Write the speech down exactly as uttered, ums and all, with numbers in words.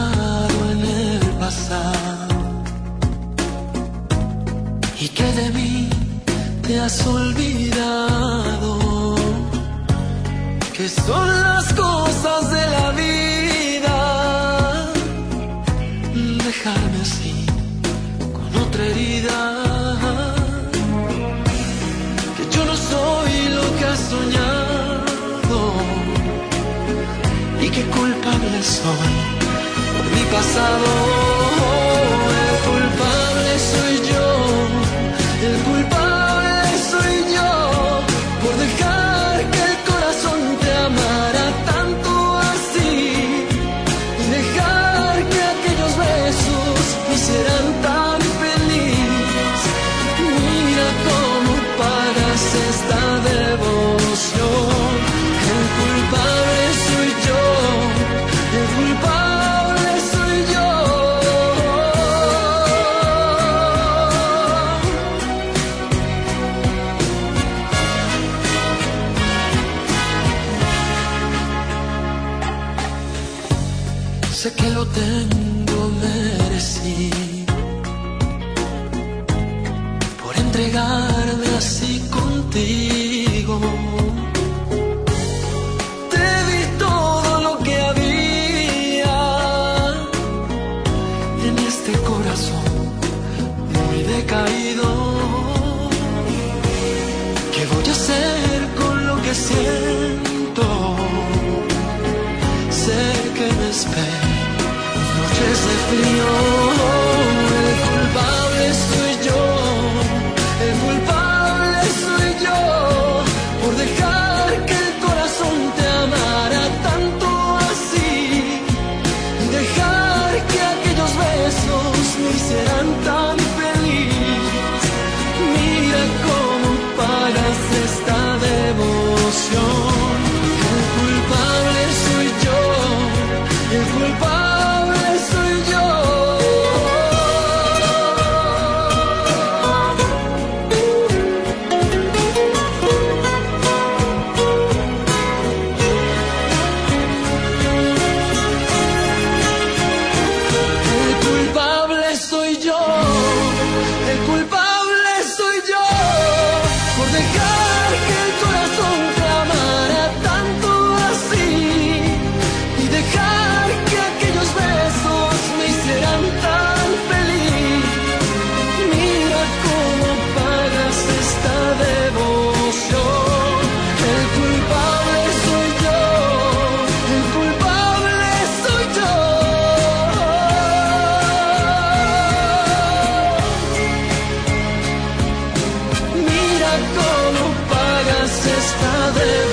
quedado en el pasado y que de mí te has olvidado, que son las cosas de la vida. Dejarme así, con otra herida, que yo no soy lo que has soñado y que culpable soy por mi pasado. El culpable soy yo, el culpable soy yo, por dejar que el corazón te amara tanto así y dejar que aquellos besos me hicieran tan feliz. Mira cómo pagas esta devoción. El culpable soy yo, el culpable soy yo. Sé que lo tengo merecido por entregarme así contigo. Te di todo lo que había en este corazón muy decaído. ¿Qué voy a hacer con lo que siento? Sé que me esperan noches de frío. El culpable soy yo, el culpable soy yo, por dejar que el corazón te amara tanto así y dejar que aquellos besos me hicieran tan feliz. Mira cómo pagas esta devoción. El culpable soy yo, el culpable soy yo. El culpable soy yo, el culpable soy yo, por dejar que el corazón te amara tanto así y dejar que aquellos besos me hicieran tan feliz. Mira cómo pagas esta devoción. El culpable soy yo, el culpable soy yo. Mira cómo pagas esta devoción.